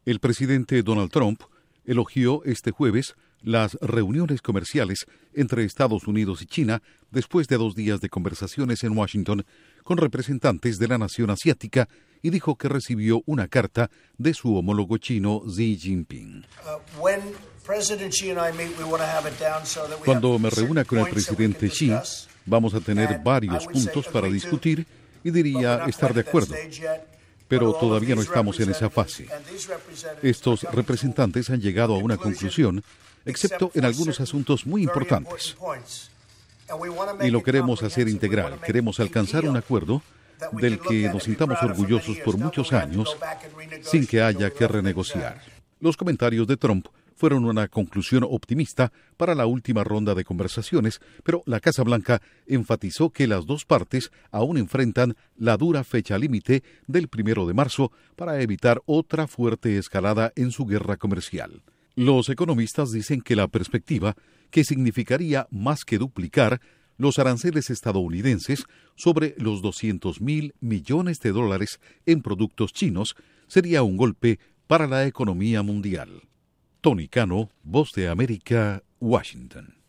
El presidente Donald Trump elogió este jueves las reuniones comerciales entre Estados Unidos y China después de 2 días de conversaciones en Washington con representantes de la nación asiática y dijo que recibió una carta de su homólogo chino Xi Jinping. Cuando me reúna con el presidente Xi, vamos a tener varios puntos para discutir y diría estar de acuerdo. Pero todavía no estamos en esa fase. Estos representantes han llegado a una conclusión, excepto en algunos asuntos muy importantes. Y lo queremos hacer integral. Queremos alcanzar un acuerdo del que nos sintamos orgullosos por muchos años sin que haya que renegociar. Los comentarios de Trump fueron una conclusión optimista para la última ronda de conversaciones, pero la Casa Blanca enfatizó que las dos partes aún enfrentan la dura fecha límite del 1 de marzo para evitar otra fuerte escalada en su guerra comercial. Los economistas dicen que la perspectiva, que significaría más que duplicar los aranceles estadounidenses sobre los $200,000 millones en productos chinos, sería un golpe para la economía mundial. Tony Cano, Voz de América, Washington.